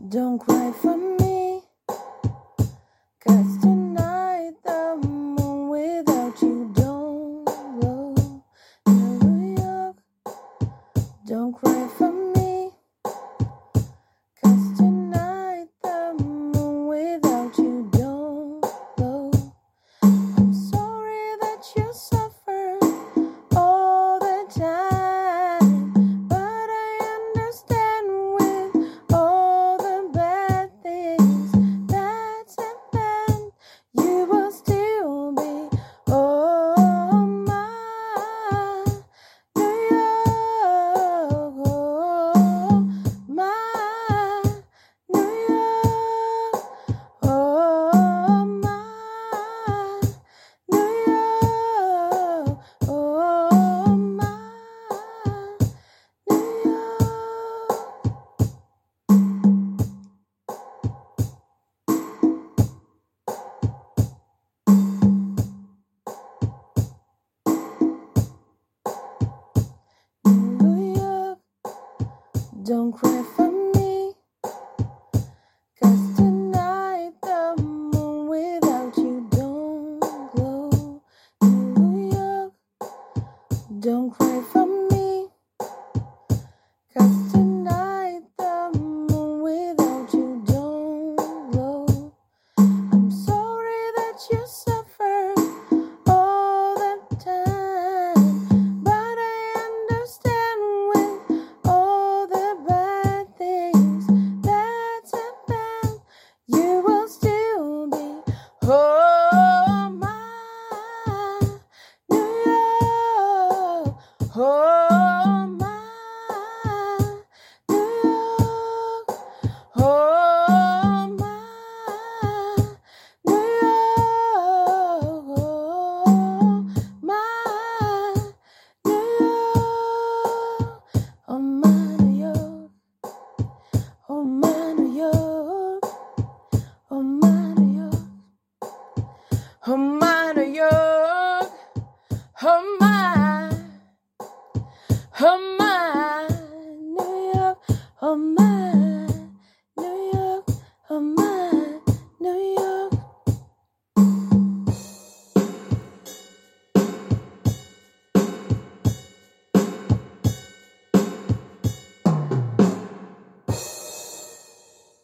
Don't cry for me, 'cause tonight the moon without you don't glow. New York, don't cry for me, 'cause tonight the moon without you don't glow. I'm sorry that you suffer all the time, but I understand with all the bad things that's happened, you will still be oh my New York, oh my New York, oh my New York, oh my New York, New York, don't cry for me, 'cause tonight the moon without you don't glow. New York, don't cry for me, 'cause tonight the moon without you don't glow. I'm sorry that you suffer all the time, but I understand with all the bad things that's happened, you will still be oh my New York, oh my New York, oh my New York, oh my New York, oh my New York, oh my New York, oh my New York, oh my New York, oh my, oh my.